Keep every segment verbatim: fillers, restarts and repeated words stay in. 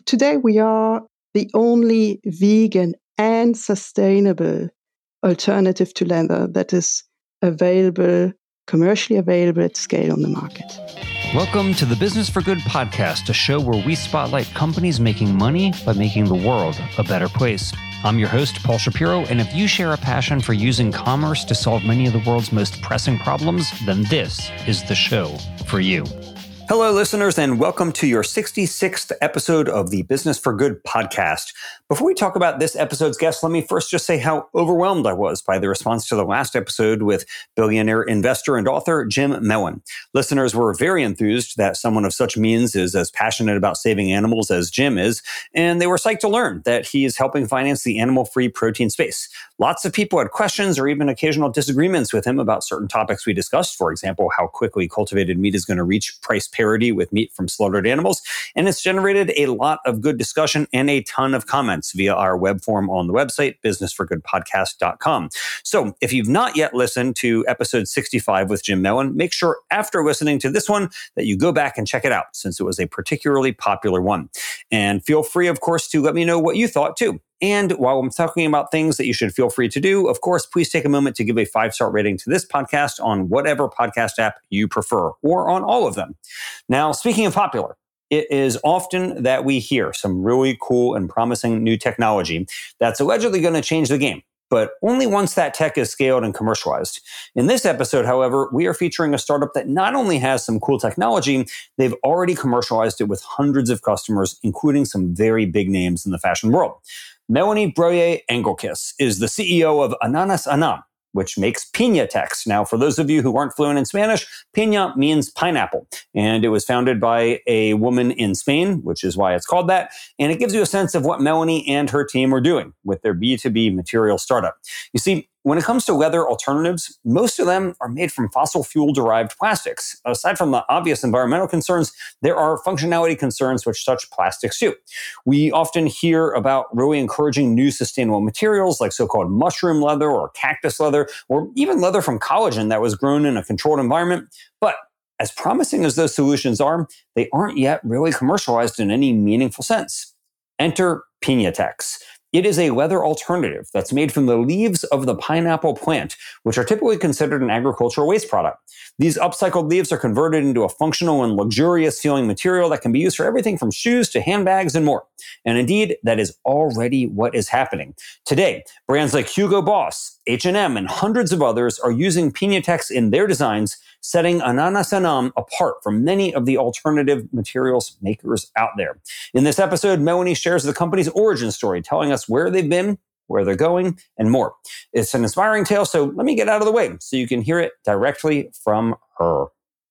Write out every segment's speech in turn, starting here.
today we are the only vegan and sustainable alternative to leather that is available, commercially available at scale on the market. Welcome to the Business for Good podcast, a show where we spotlight companies making money by making the world a better place. I'm your host, Paul Shapiro, and if you share a passion for using commerce to solve many of the world's most pressing problems, then this is the show for you. Hello, listeners, and welcome to your sixty-sixth episode of the Business for Good podcast. Before we talk about this episode's guest, let me first just say how overwhelmed I was by the response to the last episode with billionaire investor and author Jim Mellon. Listeners were very enthused that someone of such means is as passionate about saving animals as Jim is, and they were psyched to learn that he is helping finance the animal-free protein space. Lots of people had questions or even occasional disagreements with him about certain topics we discussed, for example, how quickly cultivated meat is going to reach price parity with meat from slaughtered animals, and it's generated a lot of good discussion and a ton of comments via our web form on the website, business for good podcast dot com. So if you've not yet listened to episode sixty-five with Jim Mellon, make sure after listening to this one that you go back and check it out, since it was a particularly popular one. And feel free, of course, to let me know what you thought too. And while I'm talking about things that you should feel free to do, of course, please take a moment to give a five-star rating to this podcast on whatever podcast app you prefer, or on all of them. Now, speaking of popular, it is often that we hear some really cool and promising new technology that's allegedly going to change the game, but only once that tech is scaled and commercialized. In this episode, however, we are featuring a startup that not only has some cool technology, they've already commercialized it with hundreds of customers, including some very big names in the fashion world. Melanie Breuer-Engelkis is the C E O of Ananas Anam, which makes Piñatex. Now, for those of you who aren't fluent in Spanish, piña means pineapple, and it was founded by a woman in Spain, which is why it's called that, and it gives you a sense of what Melanie and her team are doing with their B two B material startup. You see, when it comes to leather alternatives, most of them are made from fossil fuel-derived plastics. Aside from the obvious environmental concerns, there are functionality concerns which such plastics do. We often hear about really encouraging new sustainable materials like so-called mushroom leather or cactus leather, or even leather from collagen that was grown in a controlled environment. But as promising as those solutions are, they aren't yet really commercialized in any meaningful sense. Enter Piñatex. It is a leather alternative that's made from the leaves of the pineapple plant, which are typically considered an agricultural waste product. These upcycled leaves are converted into a functional and luxurious feeling material that can be used for everything from shoes to handbags and more. And indeed, that is already what is happening. Today, brands like Hugo Boss, H and M, and hundreds of others are using Piñatex in their designs, setting Ananas Anam apart from many of the alternative materials makers out there. In this episode, Melanie shares the company's origin story, telling us where they've been, where they're going, and more. It's an inspiring tale, so let me get out of the way so you can hear it directly from her.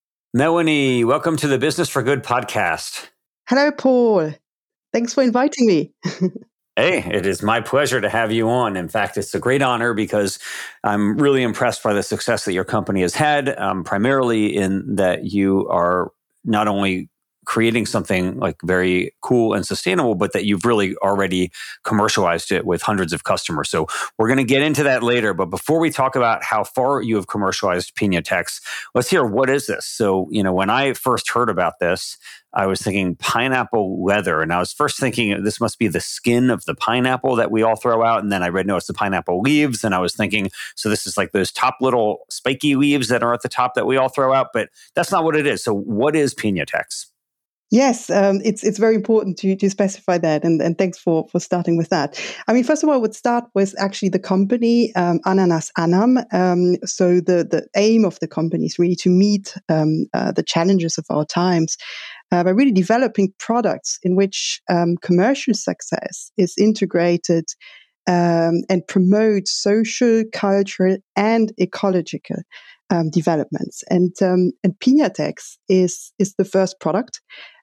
Melanie, welcome to the Business for Good podcast. Hello, Paul. Thanks for inviting me. Hey, it is my pleasure to have you on. In fact, it's a great honor because I'm really impressed by the success that your company has had, um, primarily in that you are not only creating something like very cool and sustainable, but that you've really already commercialized it with hundreds of customers. So we're going to get into that later. But before we talk about how far you have commercialized Piñatex, let's hear, what is this? So, you know, when I first heard about this, I was thinking pineapple leather. And I was first thinking this must be the skin of the pineapple that we all throw out. And then I read, no, it's the pineapple leaves. And I was thinking, so this is like those top little spiky leaves that are at the top that we all throw out. But that's not what it is. So what is Piñatex? Yes, um, it's it's very important to to specify that, and, and thanks for, for starting with that. I mean, first of all, I would start with actually the company, um, Ananas Anam. Um, so the, the aim of the company is really to meet um, uh, the challenges of our times uh, by really developing products in which um, commercial success is integrated um, and promotes social, cultural, and ecological um, developments. And um, and Piñatex is is the first product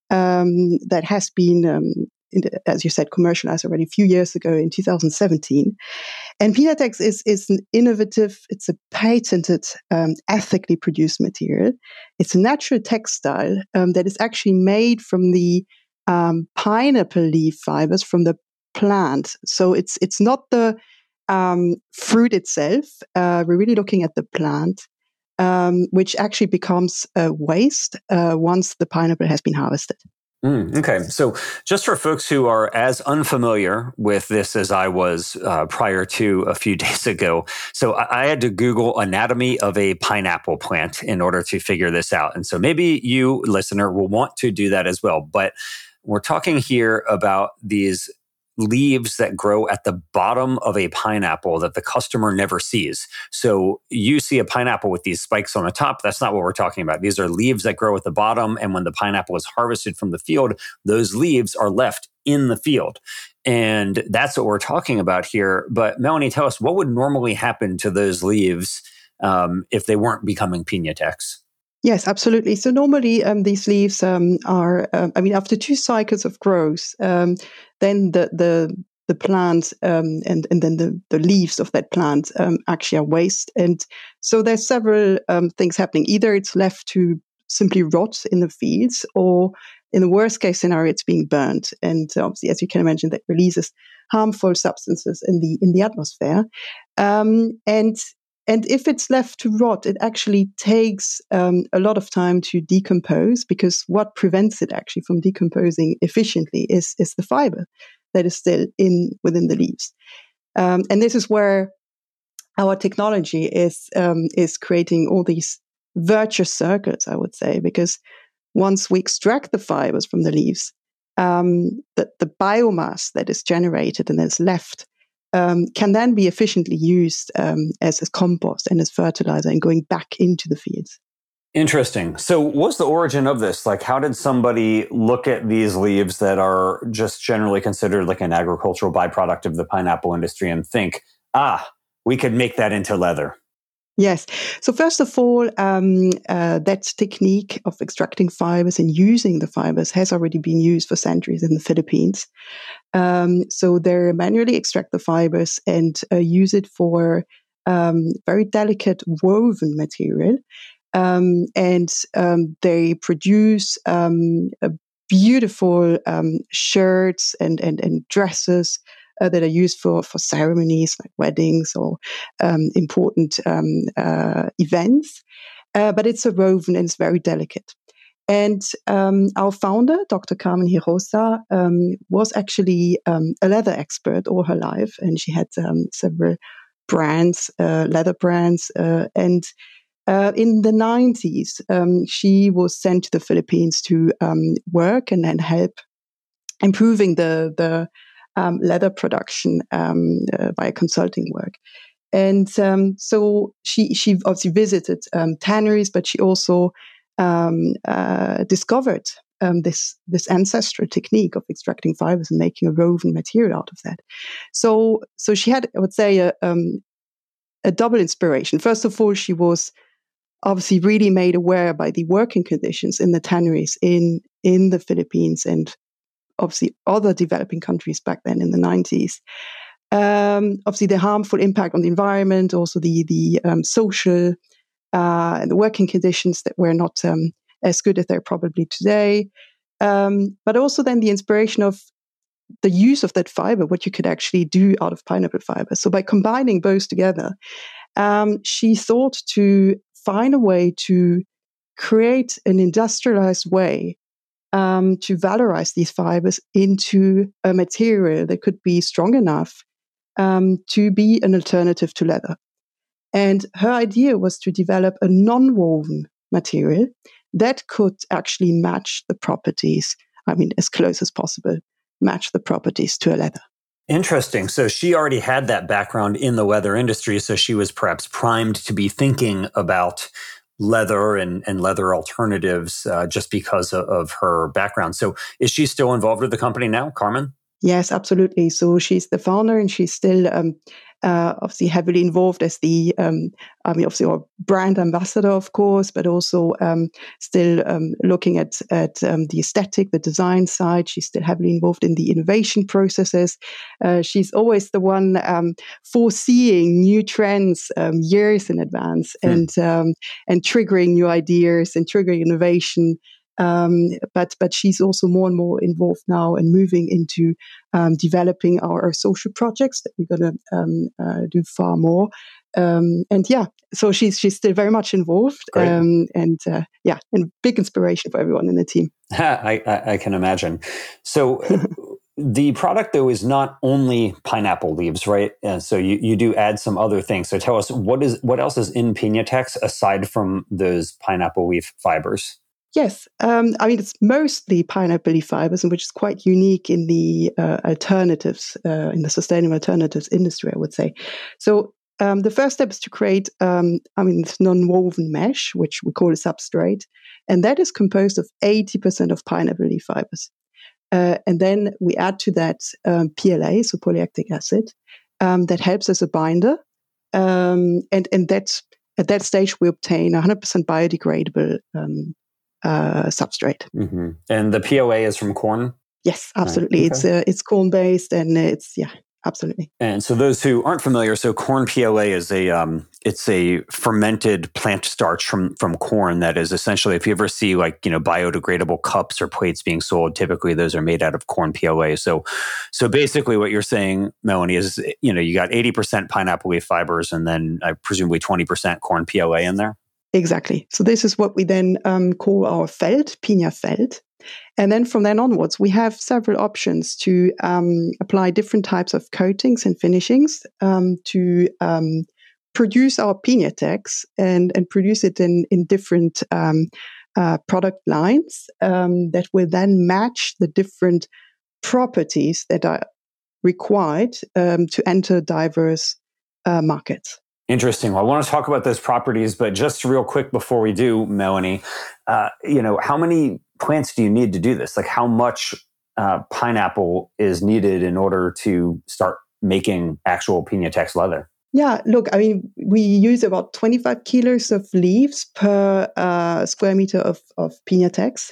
Um, that has been, um, in the, as you said, commercialized already a few years ago in two thousand seventeen. And Piñatex is, is an innovative, it's a patented, um, ethically produced material. It's a natural textile um, that is actually made from the um, pineapple leaf fibers from the plant. So it's it's not the um, fruit itself. Uh, we're really looking at the plant. Um, which actually becomes uh, waste uh, once the pineapple has been harvested. Mm, okay. So just for folks who are as unfamiliar with this as I was uh, prior to a few days ago, so I, I had to Google anatomy of a pineapple plant in order to figure this out. And so maybe you, listener, will want to do that as well. But we're talking here about these leaves that grow at the bottom of a pineapple that the customer never sees. So you see a pineapple with these spikes on the top. That's not what we're talking about. These are leaves that grow at the bottom. And when the pineapple is harvested from the field, those leaves are left in the field. And that's what we're talking about here. But Melanie, tell us, what would normally happen to those leaves um, if they weren't becoming piñatecs? Yes, absolutely. So normally um, these leaves um, are, um, I mean, after two cycles of growth, um, then the the the plant um, and and then the, the leaves of that plant um, actually are waste. And so there's several um, things happening. Either it's left to simply rot in the fields, or in the worst case scenario, it's being burnt. And obviously, as you can imagine, that releases harmful substances in the in the atmosphere. Um, and And if it's left to rot, it actually takes um, a lot of time to decompose, because what prevents it actually from decomposing efficiently is, is the fiber that is still in within the leaves. Um, and this is where our technology is um, is creating all these virtuous circuits, I would say, because once we extract the fibers from the leaves, um, the, the biomass that is generated and is left Um, can then be efficiently used um, as, as compost and as fertilizer and going back into the fields. Interesting. So what's the origin of this? Like, how did somebody look at these leaves that are just generally considered like an agricultural byproduct of the pineapple industry and think, ah, we could make that into leather? Yes. So first of all, um, uh, that technique of extracting fibers and using the fibers has already been used for centuries in the Philippines. Um, so they manually extract the fibers and uh, use it for um, very delicate woven material. Um, and um, they produce um, a beautiful um, shirts and, and, and dresses uh, that are used for, for ceremonies like weddings or um, important um, uh, events. Uh, but it's a woven and it's very delicate. And um, our founder, Doctor Carmen Hirosa, um, was actually um, a leather expert all her life, and she had um, several brands, uh, leather brands. Uh, and uh, in the nineties, um, she was sent to the Philippines to um, work and then help improving the the um, leather production um, uh, by consulting work. And um, so she she obviously visited um, tanneries, but she also um, uh, discovered um, this this ancestral technique of extracting fibers and making a woven material out of that. So so she had, I would say, a, um, a double inspiration. First of all, she was obviously really made aware by the working conditions in the tanneries in in the Philippines and obviously other developing countries back then in the nineties. Um, obviously, the harmful impact on the environment, also the the um, social uh, and the working conditions that were not um, as good as they're probably today. Um, but also then the inspiration of the use of that fiber, what you could actually do out of pineapple fiber. So by combining both together, um, she thought to find a way to create an industrialized way um, to valorize these fibers into a material that could be strong enough Um, to be an alternative to leather. And her idea was to develop a non-woven material that could actually match the properties, I mean, as close as possible, match the properties to a leather. Interesting. So she already had that background in the leather industry, so she was perhaps primed to be thinking about leather and, and leather alternatives uh, just because of, of her background. So is she still involved with the company now, Carmen? Yes, absolutely. So she's the founder, and she's still um, uh, obviously heavily involved as the, um, I mean, obviously our brand ambassador, of course, but also um, still um, looking at at um, the aesthetic, the design side. She's still heavily involved in the innovation processes. Uh, she's always the one um, foreseeing new trends um, years in advance, hmm. and um, and triggering new ideas and triggering innovation. Um, but but she's also more and more involved now and moving into um, developing our, our social projects that we're going to um, uh, do far more. Um, and yeah, so she's she's still very much involved, um, and uh, yeah, and big inspiration for everyone in the team. I, I, I can imagine. So the product, though, is not only pineapple leaves, right? And so you, you do add some other things. So tell us, what is what else is in Piñatex aside from those pineapple leaf fibers? Yes, um, I mean, it's mostly pineapple leaf fibers, and which is quite unique in the uh, alternatives, uh, in the sustainable alternatives industry, I would say. So um, the first step is to create, um, I mean, this non-woven mesh, which we call a substrate, and that is composed of eighty percent of pineapple leaf fibers. Uh, and then we add to that um, P L A, so polylactic acid, um, that helps as a binder. Um, and and that, at that stage, we obtain one hundred percent biodegradable um, uh, substrate. Mm-hmm. And the P L A is from corn? Yes, absolutely. Right. Okay. It's uh, it's corn-based, and it's, yeah, absolutely. And so those who aren't familiar, so corn P L A is a um, it's a fermented plant starch from from corn that is essentially, if you ever see like, you know, biodegradable cups or plates being sold, typically those are made out of corn P L A. So so basically what you're saying, Melanie, is, you know, you got eighty percent pineapple leaf fibers and then uh, presumably twenty percent corn P L A in there? Exactly. So this is what we then um, call our felt, Piña felt. And then from then onwards, we have several options to um, apply different types of coatings and finishings um, to um, produce our Piñatex and, and produce it in, in different um, uh, product lines um, that will then match the different properties that are required um, to enter diverse uh, markets. Interesting. Well, I want to talk about those properties, but just real quick before we do, Melanie, uh, you know, how many plants do you need to do this? Like, how much uh, pineapple is needed in order to start making actual Piñatex leather? Yeah, look, I mean, we use about twenty-five kilos of leaves per uh, square meter of, of Piñatex.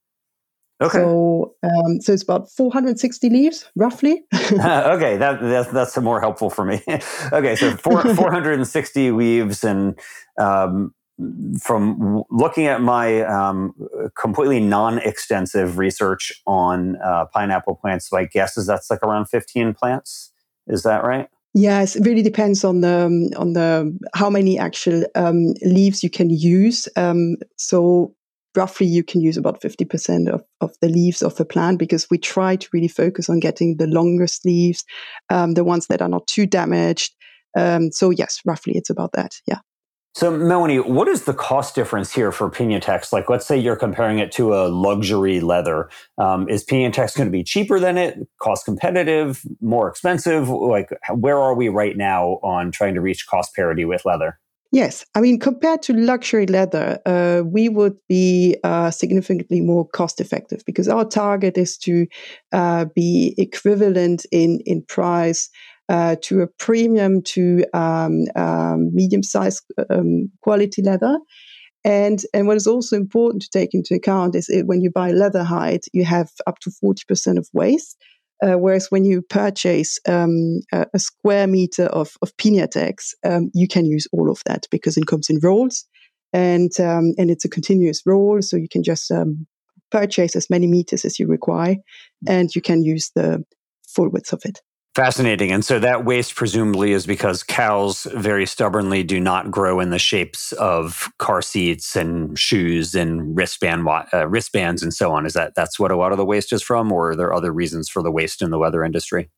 Okay. So, um, so it's about four hundred sixty leaves, roughly. okay, that, that's that's more helpful for me. okay, so four, four hundred sixty leaves, and um, from looking at my um, completely non-extensive research on uh, pineapple plants, my guess is that's like around fifteen plants. Is that right? Yes, it really depends on the on the how many actual um, leaves you can use. Um, so. Roughly, you can use about fifty percent of, of the leaves of a plant, because we try to really focus on getting the longest leaves, um, the ones that are not too damaged. Um, so yes, roughly it's about that, yeah. So Melanie, what is the cost difference here for Piñatex? Like, let's say you're comparing it to a luxury leather. Um, is Piñatex going to be cheaper than it, cost competitive, more expensive? Like, where are we right now on trying to reach cost parity with leather? Yes. I mean, compared to luxury leather, uh, we would be uh, significantly more cost effective, because our target is to uh, be equivalent in, in price uh, to a premium to um, um, medium-sized um, quality leather. And, and what is also important to take into account is it, when you buy leather hide, you have up to forty percent of waste. Uh, whereas when you purchase um, a, a square meter of, of Piñatex, um, you can use all of that, because it comes in rolls, and um, and it's a continuous roll, so you can just um, purchase as many meters as you require, and you can use the full width of it. Fascinating. And so that waste presumably is because cows very stubbornly do not grow in the shapes of car seats and shoes and wristband uh, wristbands and so on. Is that that's what a lot of the waste is from, or are there other reasons for the waste in the leather industry?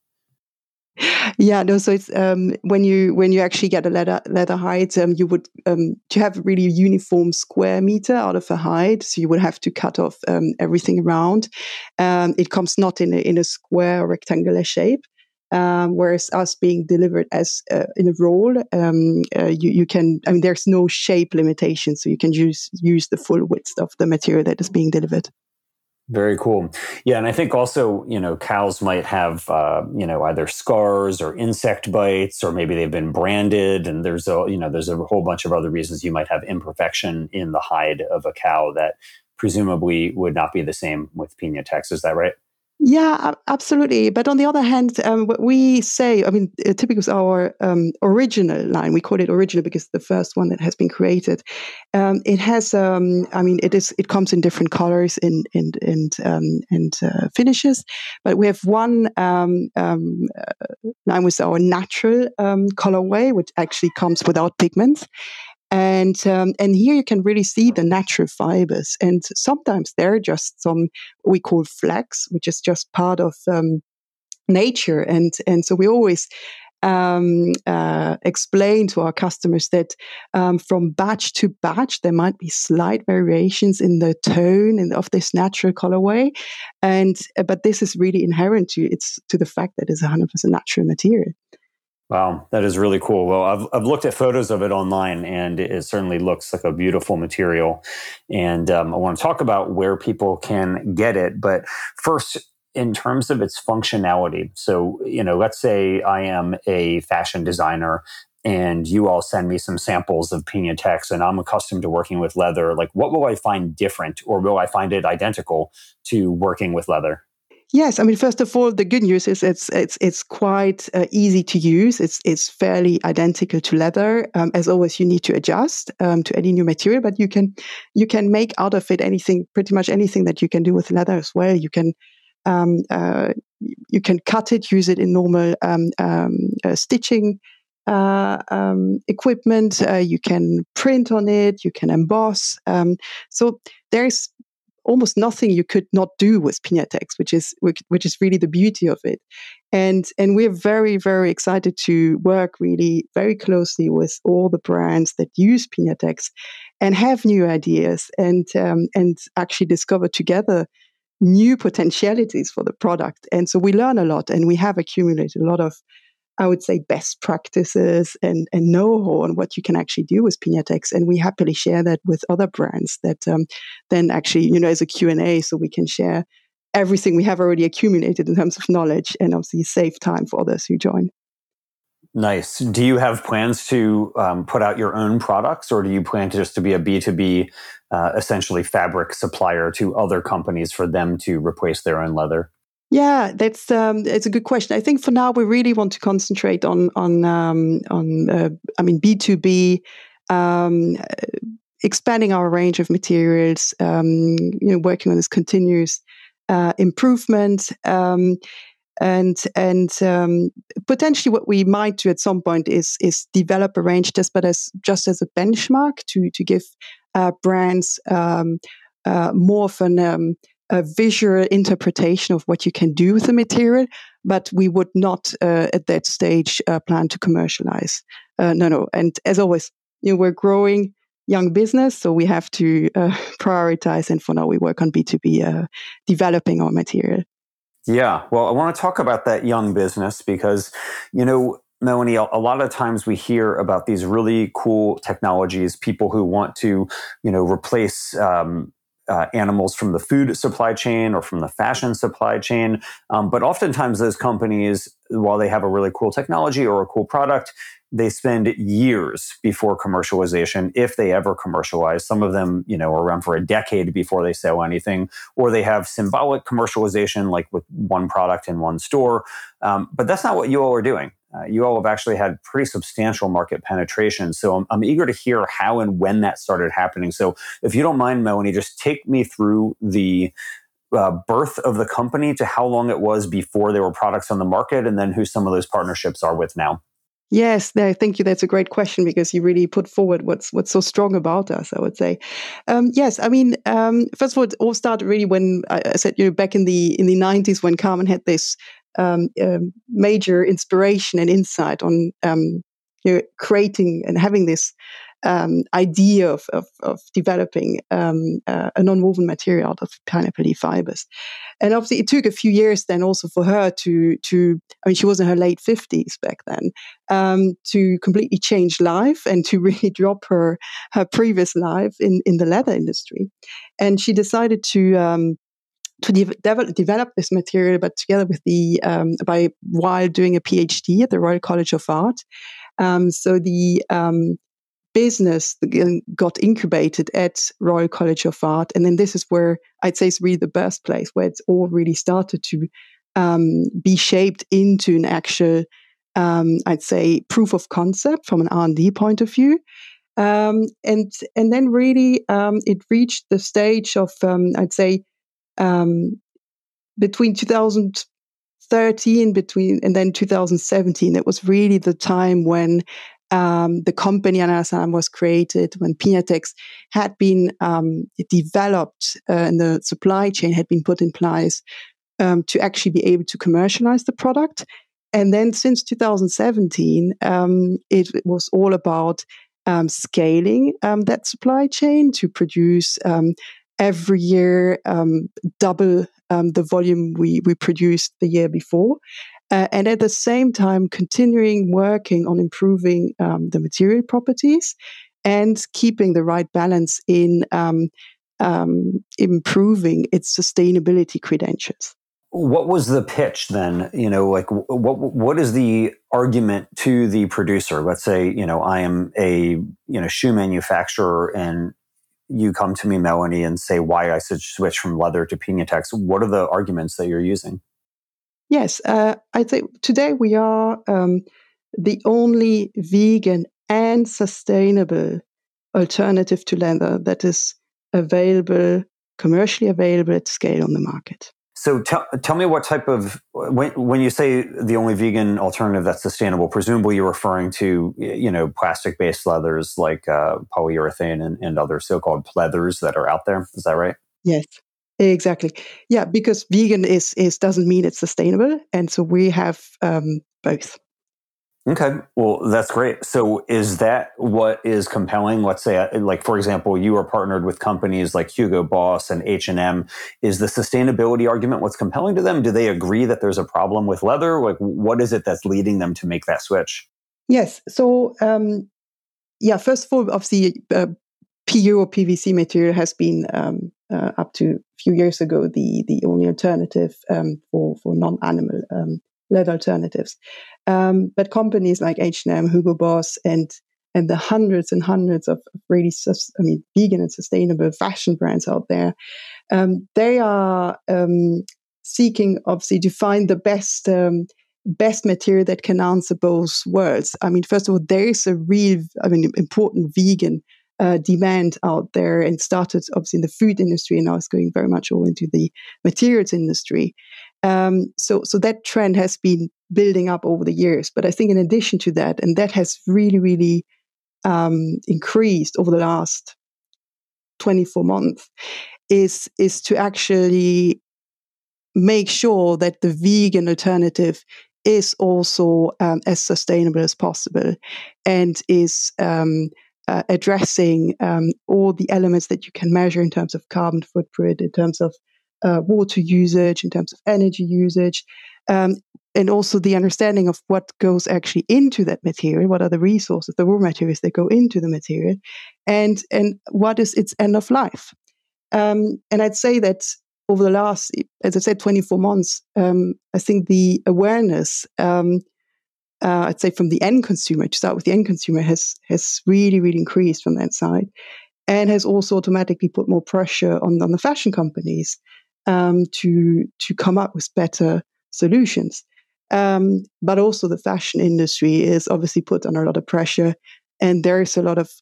Yeah, no. So it's um, when you when you actually get a leather leather hide, um, you would um, to have a really uniform square meter out of a hide. So you would have to cut off um, everything around. Um, it comes not in a, in a square or rectangular shape. Um, whereas us being delivered as uh, in a roll, um, uh, you, you can, I mean, there's no shape limitation, so you can use use the full width of the material that is being delivered. Very cool. Yeah, and I think also, you know, cows might have, uh, you know, either scars or insect bites, or maybe they've been branded, and there's a, you know, there's a whole bunch of other reasons you might have imperfection in the hide of a cow that presumably would not be the same with Piñatex. Is that right? Yeah, absolutely. But on the other hand, um, what we say, I mean, uh, typically with our um, original line, we call it original because it's the first one that has been created. Um, it has, um, I mean, it is. It comes in different colors and and and um, and uh, finishes. But we have one um, um, uh, line with our natural um, colorway, which actually comes without pigments. And um, and here you can really see the natural fibers, and sometimes they're just some we call flax, which is just part of um, nature, and and so we always um, uh, explain to our customers that um, from batch to batch there might be slight variations in the tone and of this natural colorway, and uh, but this is really inherent to it's to the fact that it's one hundred percent natural material. Wow, that is really cool. Well, I've I've looked at photos of it online, and it certainly looks like a beautiful material. And um, I want to talk about where people can get it. But first, in terms of its functionality, so you know, let's say I am a fashion designer, and you all send me some samples of Piñatex, and I'm accustomed to working with leather. Like, what will I find different, or will I find it identical to working with leather? Yes, I mean, first of all, the good news is it's it's it's quite uh, easy to use. It's it's fairly identical to leather. Um, as always, you need to adjust um, to any new material, but you can you can make out of it anything, pretty much anything that you can do with leather as well. You can um, uh, you can cut it, use it in normal um, um, uh, stitching uh, um, equipment. Uh, you can print on it. You can emboss. Um, so there's almost nothing you could not do with Piñatex, which is which, which is really the beauty of it. And and we're very, very excited to work really very closely with all the brands that use Piñatex and have new ideas and um, and actually discover together new potentialities for the product. And so we learn a lot, and we have accumulated a lot of, I would say, best practices and, and know-how on what you can actually do with Piñatex. And we happily share that with other brands that um, then actually, you know, as a Q and A, so we can share everything we have already accumulated in terms of knowledge and obviously save time for others who join. Nice. Do you have plans to um, put out your own products, or do you plan to just to be a B two B, uh, essentially fabric supplier to other companies for them to replace their own leather? Yeah, that's um, it's a good question. I think for now we really want to concentrate on on um, on uh, I mean B two B, um, expanding our range of materials. Um, you know, working on this continuous uh, improvement. Um, and and um, potentially what we might do at some point is is develop a range just but as just as a benchmark to to give uh, brands um, uh, more of an um, a visual interpretation of what you can do with the material, but we would not uh, at that stage uh, plan to commercialize. Uh, no, no. And as always, you know, we're growing young business, so we have to uh, prioritize. And for now, we work on B two B, uh, developing our material. Yeah, well, I want to talk about that young business because, you know, Melanie, a lot of times we hear about these really cool technologies, people who want to, you know, replace um, uh, animals from the food supply chain or from the fashion supply chain. Um, but oftentimes those companies, while they have a really cool technology or a cool product, they spend years before commercialization, if they ever commercialize. Some of them, you know, are around for a decade before they sell anything, or they have symbolic commercialization, like with one product in one store. Um, but that's not what you all are doing. Uh, you all have actually had pretty substantial market penetration. So I'm, I'm eager to hear how and when that started happening. So if you don't mind, Melanie, just take me through the uh, birth of the company to how long it was before there were products on the market, and then who some of those partnerships are with now. Yes, no, thank you. That's a great question because you really put forward what's what's so strong about us, I would say. Um, yes, I mean, um, first of all, it all started really when I, I said, you know, back in the in the nineties when Carmen had this um, um, major inspiration and insight on um, you know, creating and having this um, idea of of, of developing um, uh, a non-woven material out of pineapple leaf fibers. And obviously, it took a few years then also for her to to. I mean, she was in her late fifties back then, um, to completely change life and to really drop her her previous life in in the leather industry. And she decided to. Um, to de- develop, develop this material, but together with the um, by while doing a PhD at the Royal College of Art. Um, so the um, business got incubated at Royal College of Art. And then this is where I'd say it's really the birthplace, where it's all really started to um, be shaped into an actual, um, I'd say, proof of concept from an R and D point of view. Um, and and then really um, it reached the stage of, um, I'd say, um, between two thousand thirteen between and then two thousand seventeen. It was really the time when um, the company Ananas Anam was created, when Piñatex had been um, developed uh, and the supply chain had been put in place um, to actually be able to commercialize the product. And then since two thousand seventeen, um, it, it was all about um, scaling um, that supply chain to produce um, every year um, double um, the volume we, we produced the year before. Uh, and at the same time, continuing working on improving um, the material properties and keeping the right balance in um, um, improving its sustainability credentials. What was the pitch then? You know, like what what is the argument to the producer? Let's say, you know, I am a, you know, shoe manufacturer and you come to me, Melanie, and say why I should switch from leather to Piñatex. What are the arguments that you're using? Yes, uh, I think today we are um, the only vegan and sustainable alternative to leather that is available, commercially available at scale on the market. So tell tell me what type of, when when you say the only vegan alternative that's sustainable, presumably you're referring to, you know, plastic-based leathers like uh, polyurethane and, and other so-called pleathers that are out there. Is that right? Yes, exactly. Yeah, because vegan is is doesn't mean it's sustainable, and so we have um, both. Okay, well, that's great. So is that what is compelling? Let's say, like, for example, you are partnered with companies like Hugo Boss and H and M. Is the sustainability argument what's compelling to them? Do they agree that there's a problem with leather? Like, what is it that's leading them to make that switch? Yes. So, um, yeah, first of all, obviously, uh, P U or P V C material has been um, uh, up to a few years ago the the only alternative um, for for non-animal um, leather alternatives. Um, but companies like H and M, Hugo Boss, and and the hundreds and hundreds of really, sus- I mean, vegan and sustainable fashion brands out there, um, they are um, seeking obviously to find the best. Um, best material that can answer both worlds. I mean, first of all, there is a real, I mean, important vegan uh, demand out there, and started obviously in the food industry, and now it's going very much all into the materials industry. Um, so, so that trend has been building up over the years. But I think in addition to that, and that has really, really um, increased over the last twenty-four months, is is to actually make sure that the vegan alternative is also um, as sustainable as possible, and is um, uh, addressing um, all the elements that you can measure in terms of carbon footprint, in terms of uh, water usage, in terms of energy usage, um, and also the understanding of what goes actually into that material, what are the resources, the raw materials that go into the material, and and what is its end of life. Um, and I'd say that over the last, as I said, twenty-four months, um, I think the awareness, um, uh, I'd say from the end consumer, to start with the end consumer, has has really, really increased from that side, and has also automatically put more pressure on, on the fashion companies um, to to come up with better solutions. Um, but also the fashion industry is obviously put under a lot of pressure, and there is a lot of,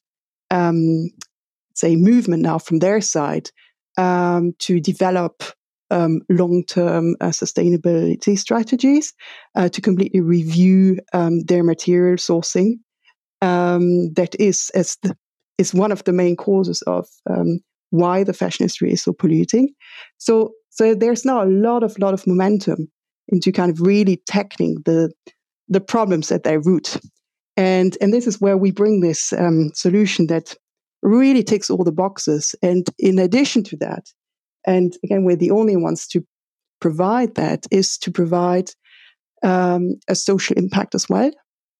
um, say, movement now from their side Um, to develop um, long-term uh, sustainability strategies, uh, to completely review um, their material sourcing. Um, that is as the, is one of the main causes of um, why the fashion industry is so polluting. So, so there's now a lot of lot of momentum into kind of really tackling the the problems at their root, and and this is where we bring this um, solution that really ticks all the boxes. And in addition to that, and again, we're the only ones to provide that, is to provide um, a social impact as well.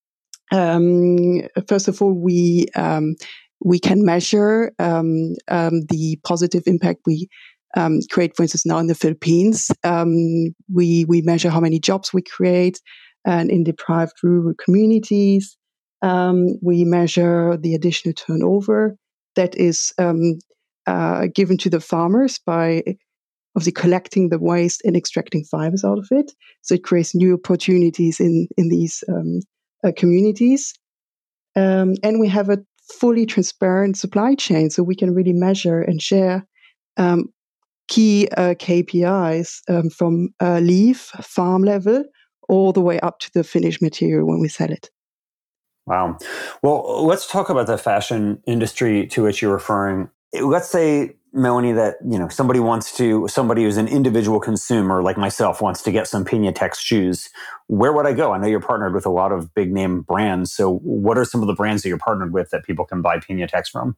Um, first of all, we um, we can measure um, um, the positive impact we um, create. For instance, now in the Philippines, um, we we measure how many jobs we create, and in deprived rural communities. Um, we measure the additional turnover that is um, uh, given to the farmers by obviously collecting the waste and extracting fibers out of it. So it creates new opportunities in in these um, uh, communities. Um, and we have a fully transparent supply chain, so we can really measure and share um, key uh, K P Is um, from uh, leaf farm level all the way up to the finished material when we sell it. Wow. Well, let's talk about the fashion industry to which you're referring. Let's say, Melanie, that you know somebody wants to, somebody who's an individual consumer like myself wants to get some Pinatex shoes. Where would I go? I know you're partnered with a lot of big name brands. So, what are some of the brands that you're partnered with that people can buy Pinatex from?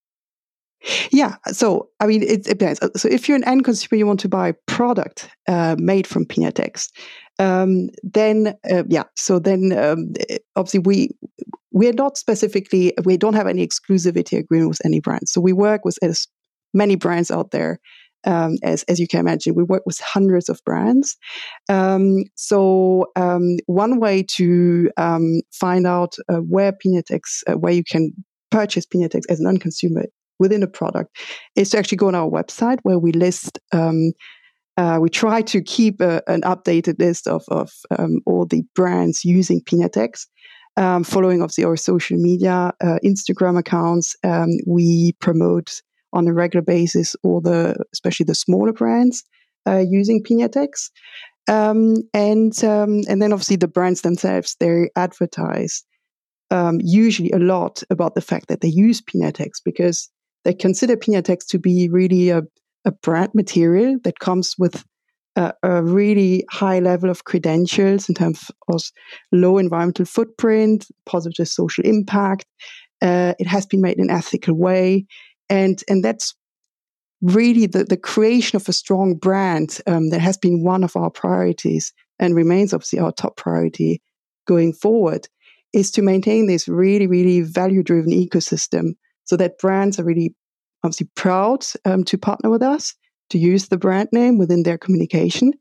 Yeah, so I mean, it, it depends. So if you're an end consumer, you want to buy product uh, made from Pinatex, um, then uh, yeah, so then um, obviously we we're not specifically, we don't have any exclusivity agreement with any brand. So we work with as many brands out there um, as as you can imagine. We work with hundreds of brands. Um, so um, one way to um, find out uh, where Pinatex, uh, where you can purchase Pinatex as an end consumer within a product is to actually go on our website where we list, um, uh, we try to keep a, an updated list of, of um, all the brands using Pinatex, um, following obviously our social media, uh, Instagram accounts. Um, we promote on a regular basis all the, especially the smaller brands uh, using Pinatex. Um, and, um, and then obviously the brands themselves, they advertise um, usually a lot about the fact that they use Pinatex because they consider Pinatex to be really a, a brand material that comes with a, a really high level of credentials in terms of low environmental footprint, positive social impact. Uh, it has been made in an ethical way. And, and that's really the, the creation of a strong brand um, that has been one of our priorities and remains obviously our top priority going forward, is to maintain this really, really value-driven ecosystem so that brands are really obviously proud um, to partner with us, to use the brand name within their communication,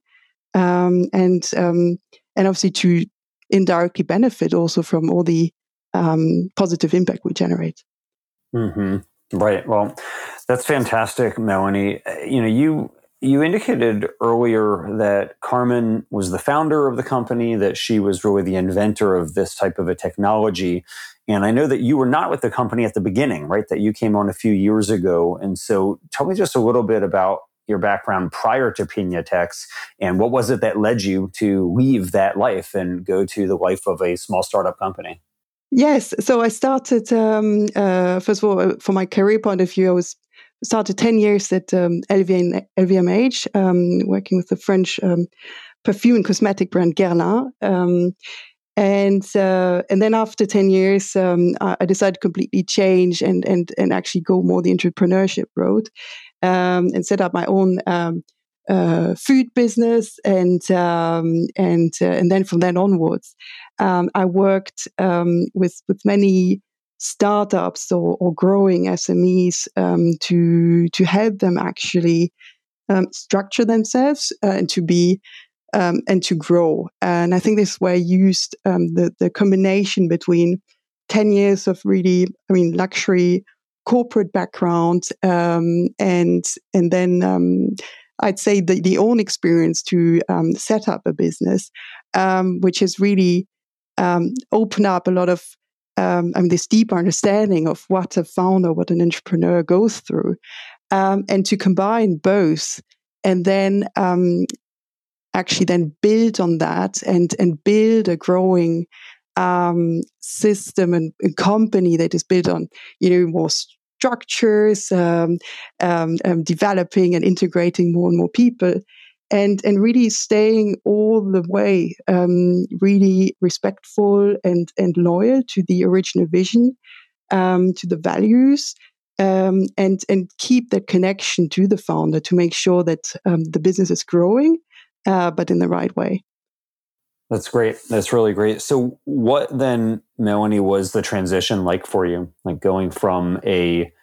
um, and um, and obviously to indirectly benefit also from all the um, positive impact we generate. Mm-hmm. Right. Well, that's fantastic, Melanie. Uh, You know, you you indicated earlier that Carmen was the founder of the company, that she was really the inventor of this type of a technology. And I know that you were not with the company at the beginning, right? That you came on a few years ago. And so tell me just a little bit about your background prior to Pinatex and what was it that led you to leave that life and go to the life of a small startup company? Yes. So I started, um, uh, first of all, uh, from my career point of view, I was started ten years at um, L V M H, um, working with the French um, perfume and cosmetic brand Guerlain. Um, and uh, and then after ten years, um, I, I decided to completely change and, and, and actually go more the entrepreneurship road um, and set up my own um, uh, food business. And um, and uh, and then from then onwards, um, I worked um, with with many startups or, or growing S M Es um, to to help them actually um, structure themselves uh, and to be um, and to grow. And I think this is where I used um, the the combination between ten years of really, I mean, luxury corporate background um, and and then um, I'd say the the own experience to um, set up a business, um, which has really um, opened up a lot of um, I mean, this deep understanding of what a founder, what an entrepreneur goes through, um, and to combine both, and then um, actually then build on that and and build a growing um, system and, and company that is built on you know more structures, um, um, um, developing and integrating more and more people, and and really staying all the way um, really respectful and and loyal to the original vision, um, to the values. Um, and and keep that connection to the founder to make sure that um, the business is growing, uh, but in the right way. That's great. That's really great. So, what then, Melanie, was the transition like for you? Like going from a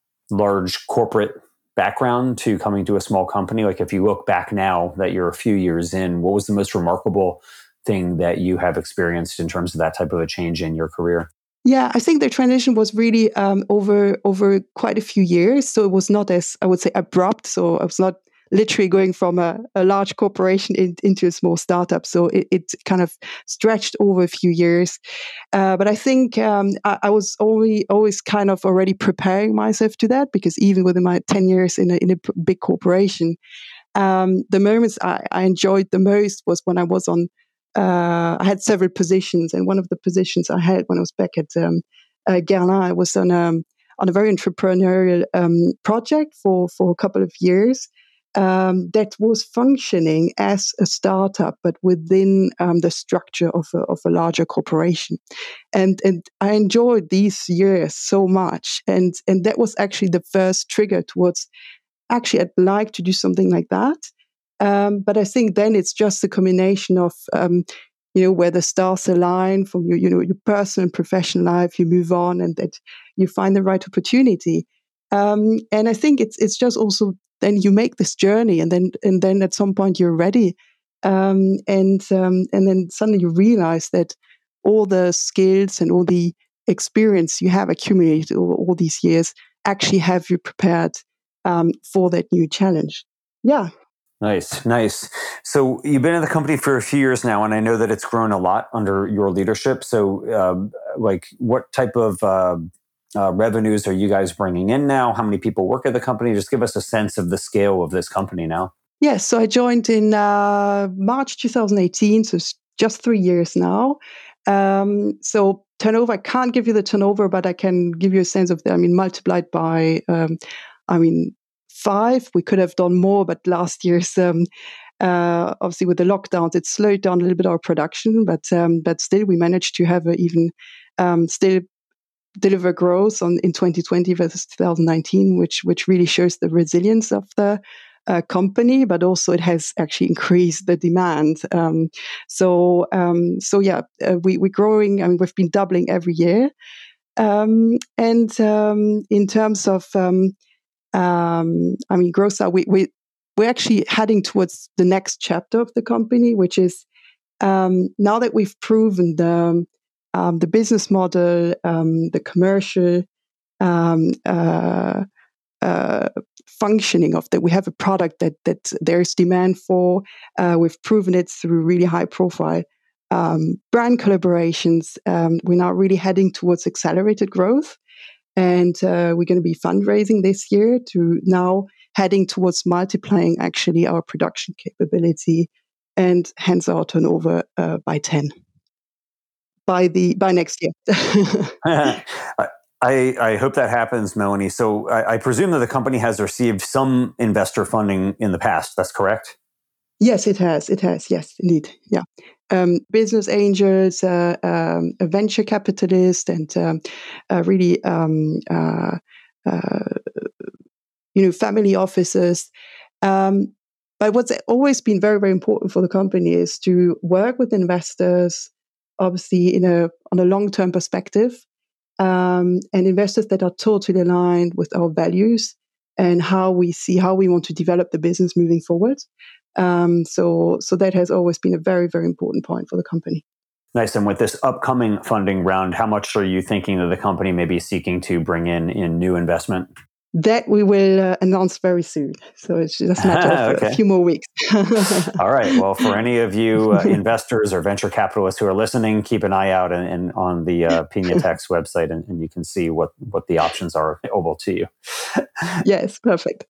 large corporate background to coming to a small company? Like, if you look back now that you're a few years in, what was the most remarkable thing that you have experienced in terms of that type of a change in your career? Yeah, I think the transition was really um, over over quite a few years. So it was not as, I would say, abrupt. So I was not literally going from a, a large corporation in, into a small startup. So it, it kind of stretched over a few years. Uh, but I think um, I, I was always, always kind of already preparing myself to that, because even within my ten years in a, in a big corporation, um, the moments I, I enjoyed the most was when I was on Uh, I had several positions, and one of the positions I had when I was back at um, uh, Guerlain, I was on um, on a very entrepreneurial um, project for for a couple of years um, that was functioning as a startup, but within um, the structure of a, of a larger corporation. And and I enjoyed these years so much, and and that was actually the first trigger towards actually I'd like to do something like that. Um, but I think then it's just a combination of, um, you know, where the stars align from your, you know, your personal and professional life, you move on, and that you find the right opportunity. Um, and I think it's it's just also then you make this journey, and then and then at some point you're ready, um, and um, and then suddenly you realize that all the skills and all the experience you have accumulated over all these years actually have you prepared um, for that new challenge. Yeah. Nice, nice. So you've been in the company for a few years now, and I know that it's grown a lot under your leadership. So, uh, like, what type of uh, uh, revenues are you guys bringing in now? How many people work at the company? Just give us a sense of the scale of this company now. Yes, so I joined in uh, March twenty eighteen, so it's just three years now. Um, so turnover, I can't give you the turnover, but I can give you a sense of the, I mean, multiplied by, um, I mean, five. We could have done more, but last year's, um, uh, obviously with the lockdowns, it slowed down a little bit our production, but um, but still we managed to have a even um, still deliver growth on in twenty twenty versus two thousand nineteen, which which really shows the resilience of the uh, company, but also it has actually increased the demand. Um, so um, so yeah, uh, we we're growing. I mean, we've been doubling every year. Um, and um, in terms of um, um, I mean, growth, we we we're actually heading towards the next chapter of the company, which is um, now that we've proven the um, the business model, um, the commercial um, uh, uh, functioning of that. We have a product that that there's demand for. Uh, we've proven it through really high profile um, brand collaborations. Um, we're now really heading towards accelerated growth, and uh, we're going to be fundraising this year to now heading towards multiplying actually our production capability, and hence our turnover uh, by ten by the by next year. I, I hope that happens, Melanie. So I, I presume that the company has received some investor funding in the past. That's correct? Yes, it has. It has. Yes, indeed. Yeah. Um, business angels, uh, um, a venture capitalist, and um, uh, really, um, uh, uh, you know, family offices. Um, but what's always been very, very important for the company is to work with investors, obviously in a on a long term perspective. Um, and investors that are totally aligned with our values and how we see how we want to develop the business moving forward. Um, so, so that has always been a very, very important point for the company. Nice. And with this upcoming funding round, how much are you thinking that the company may be seeking to bring in in new investment? That we will uh, announce very soon. So it's just a matter of okay. a few more weeks. All right. Well, for any of you uh, investors or venture capitalists who are listening, keep an eye out and, and on the uh, Piñatex website, and, and you can see what, what the options are available to you. Yes, perfect.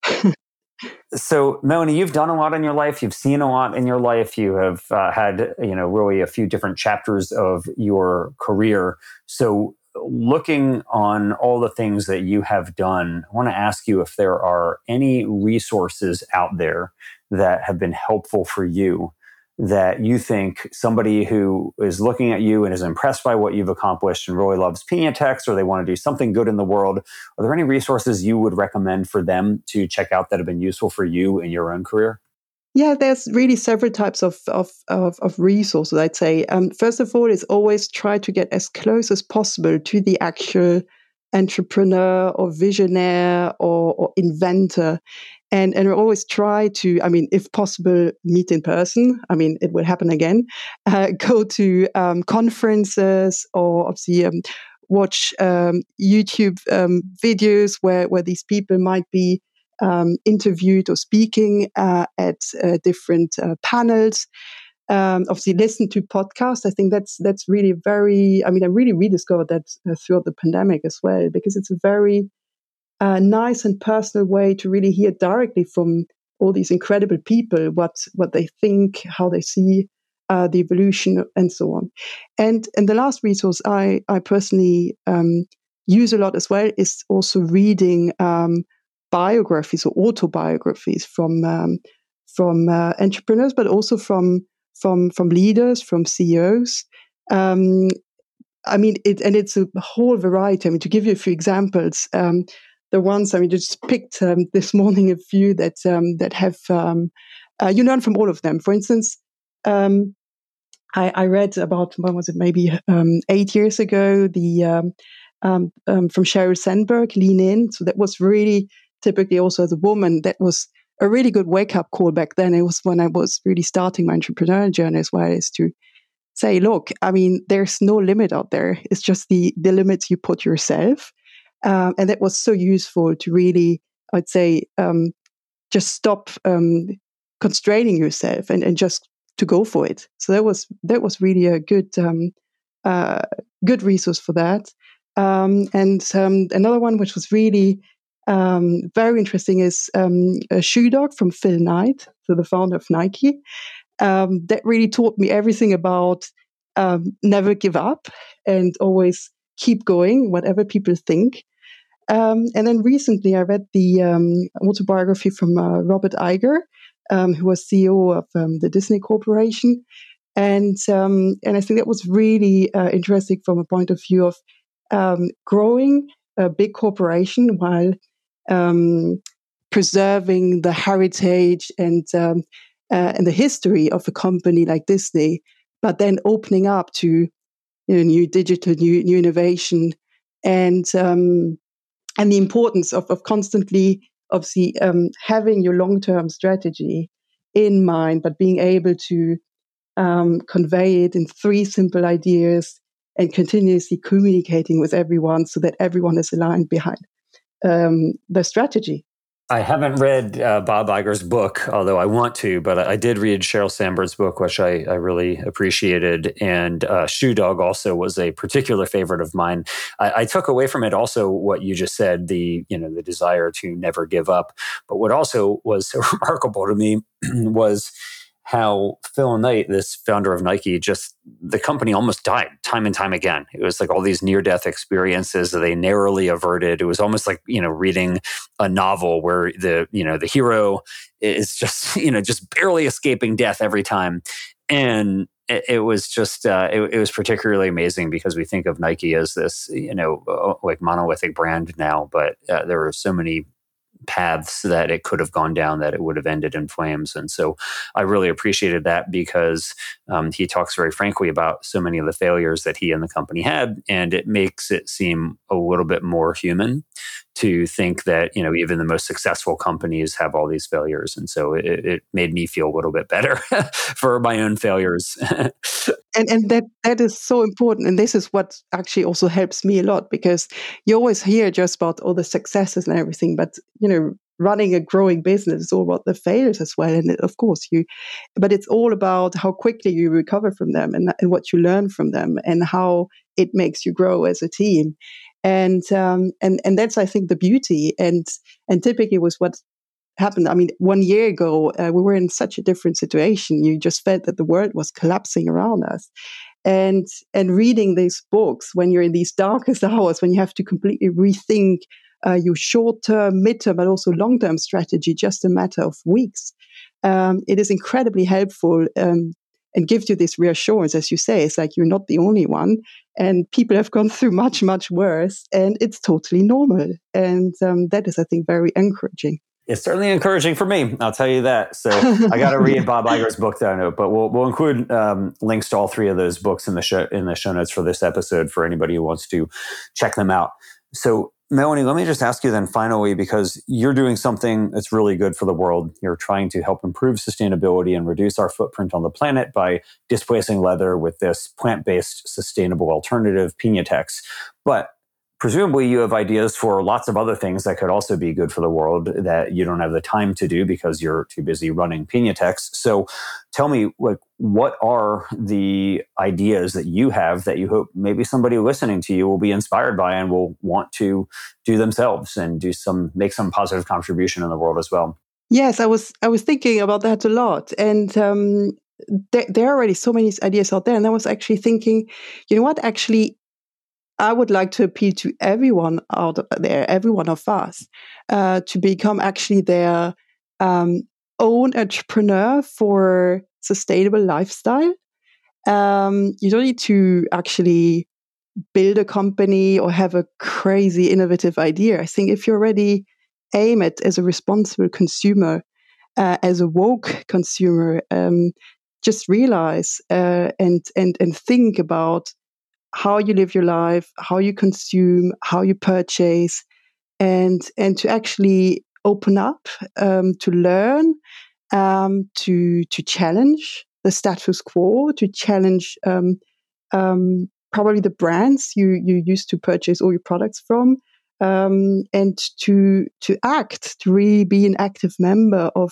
So, Melanie, you've done a lot in your life. You've seen a lot in your life. You have uh, had, you know, really a few different chapters of your career. So, looking on all the things that you have done, I want to ask you if there are any resources out there that have been helpful for you, that you think somebody who is looking at you and is impressed by what you've accomplished and really loves Piñatex, or they want to do something good in the world. Are there any resources you would recommend for them to check out that have been useful for you in your own career? Yeah, there's really several types of of, of, of resources, I'd say. Um, first of all, is always try to get as close as possible to the actual entrepreneur or visionary or, or inventor. And, and always try to, I mean, if possible, meet in person. I mean, it will happen again. Uh, go to um, conferences, or obviously um, watch um, YouTube um, videos where, where these people might be um, interviewed or speaking uh, at uh, different uh, panels. Um, obviously, listen to podcasts. I think that's that's really very. I mean, I really rediscovered that uh, throughout the pandemic as well, because it's a very uh, nice and personal way to really hear directly from all these incredible people what what they think, how they see uh, the evolution, and so on. And and the last resource I I personally um, use a lot as well is also reading um, biographies or autobiographies from um, from uh, entrepreneurs, but also from from from leaders, from C E Os. Um, I mean, it, and it's a whole variety. I mean, to give you a few examples, um, the ones I mean, just picked um, this morning a few that um, that have um, uh, you learn from all of them. For instance, um, I, I read about when was it? Maybe um, eight years ago. The um, um, um, from Sheryl Sandberg, Lean In. So that was really typically also as a woman. That was a really good wake up call back then. It was when I was really starting my entrepreneurial journey as well, is to say, look, I mean, there's no limit out there. It's just the the limits you put yourself. Um, and that was so useful to really, I'd say, um, just stop um, constraining yourself and, and just to go for it. So that was that was really a good um, uh, good resource for that. Um, and um, another one which was really um, very interesting is um, a Shoe Dog from Phil Knight, so the founder of Nike. Um, that really taught me everything about um, never give up and always keep going, whatever people think. Um, and then recently I read the um, autobiography from uh, Robert Iger, um, who was C E O of um, the Disney Corporation. And um, and I think that was really uh, interesting from a point of view of um, growing a big corporation while um, preserving the heritage and um, uh, and the history of a company like Disney, but then opening up to you know new digital, new new innovation, and um, and the importance of of constantly obviously um, having your long term strategy in mind, but being able to um, convey it in three simple ideas and continuously communicating with everyone so that everyone is aligned behind um, the strategy. I haven't read uh, Bob Iger's book, although I want to, but I did read Sheryl Sandberg's book, which I, I really appreciated. And uh, Shoe Dog also was a particular favorite of mine. I, I took away from it also what you just said, the you know the desire to never give up. But what also was so remarkable to me was how Phil Knight, this founder of Nike, just the company almost died time and time again. It was like all these near-death experiences that they narrowly averted. It was almost like, you know, reading a novel where the, you know, the hero is just, you know, just barely escaping death every time. And it, it was just, uh, it, it was particularly amazing because we think of Nike as this, you know, like monolithic brand now, but uh, there were so many paths that it could have gone down that it would have ended in flames. And so I really appreciated that because um, he talks very frankly about so many of the failures that he and the company had, and it makes it seem a little bit more human to think that, you know, even the most successful companies have all these failures. And so it, it made me feel a little bit better for my own failures. and and that that is so important. And this is what actually also helps me a lot, because you always hear just about all the successes and everything, but, you know, running a growing business is all about the failures as well. And of course you, but it's all about how quickly you recover from them and, and what you learn from them and how it makes you grow as a team. And um, and and that's, I think, the beauty. And and typically was what happened. I mean, one year ago, uh, we were in such a different situation. You just felt that the world was collapsing around us. And and reading these books when you're in these darkest hours, when you have to completely rethink uh, your short-term, mid-term, but also long-term strategy, just a matter of weeks, um, it is incredibly helpful. Um, and gives you this reassurance, as you say. It's like you're not the only one, and people have gone through much, much worse, and it's totally normal. And um, that is, I think, very encouraging. It's certainly encouraging for me, I'll tell you that. So I got to read Bob Iger's book, though, I know, but we'll we'll include um, links to all three of those books in the show in the show notes for this episode for anybody who wants to check them out. So Melanie, let me just ask you then finally, because you're doing something that's really good for the world. You're trying to help improve sustainability and reduce our footprint on the planet by displacing leather with this plant-based sustainable alternative, Piñatex. But presumably you have ideas for lots of other things that could also be good for the world that you don't have the time to do because you're too busy running Piñatex. So tell me, like, what are the ideas that you have that you hope maybe somebody listening to you will be inspired by and will want to do themselves and do some, make some positive contribution in the world as well? Yes, I was I was thinking about that a lot. And um, there, there are already so many ideas out there. And I was actually thinking, you know what, actually, I would like to appeal to everyone out there, every one of us, uh, to become actually their um, own entrepreneur for sustainable lifestyle. Um, you don't need to actually build a company or have a crazy innovative idea. I think if you already aim it as a responsible consumer, uh, as a woke consumer, um, just realize uh, and and and think about how you live your life, how you consume, how you purchase, and and to actually open up, um, to learn, um, to to challenge the status quo, to challenge um, um, probably the brands you you used to purchase all your products from, um, and to to act, to really be an active member of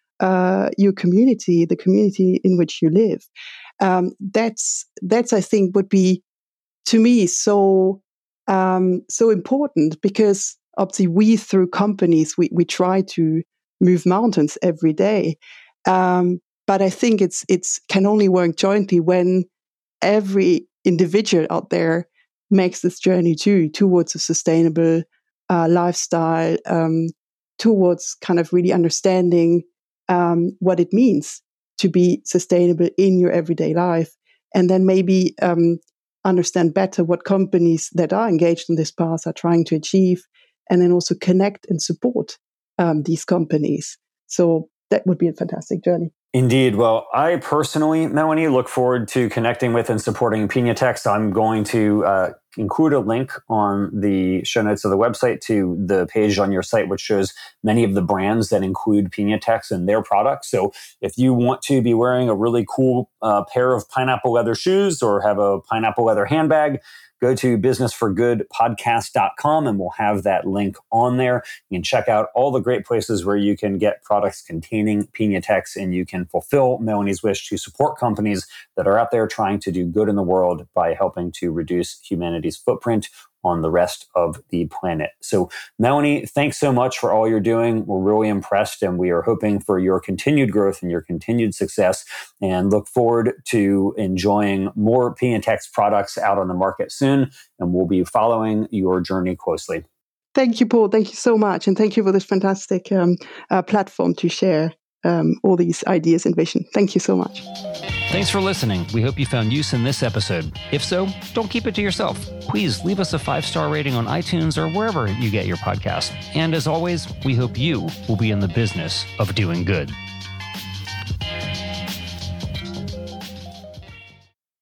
uh, your community, the community in which you live. Um, that's that's I think would be, to me, so um, so important, because obviously we, through companies, we, we try to move mountains every day. Um, but I think it's it's can only work jointly when every individual out there makes this journey too, towards a sustainable uh, lifestyle, um, towards kind of really understanding um, what it means to be sustainable in your everyday life. And then maybe um, understand better what companies that are engaged in this path are trying to achieve, and then also connect and support um, these companies. So that would be a fantastic journey. Indeed. Well, I personally, Melanie, look forward to connecting with and supporting Piñatex. I'm going to uh, include a link on the show notes of the website to the page on your site, which shows many of the brands that include Piñatex in their products. So if you want to be wearing a really cool uh, pair of pineapple leather shoes or have a pineapple leather handbag, go to business for good podcast dot com and we'll have that link on there. You can check out all the great places where you can get products containing Piñatex, and you can fulfill Melanie's wish to support companies that are out there trying to do good in the world by helping to reduce humanity's footprint on the rest of the planet. So, Melanie, thanks so much for all you're doing. We're really impressed, and we are hoping for your continued growth and your continued success, and look forward to enjoying more Piñatex products out on the market soon, and we'll be following your journey closely. Thank you, Paul. Thank you so much. And thank you for this fantastic um, uh, platform to share um, all these ideas and vision. Thank you so much. Thanks for listening. We hope you found use in this episode. If so, don't keep it to yourself. Please leave us a five-star rating on iTunes or wherever you get your podcasts. And as always, we hope you will be in the business of doing good.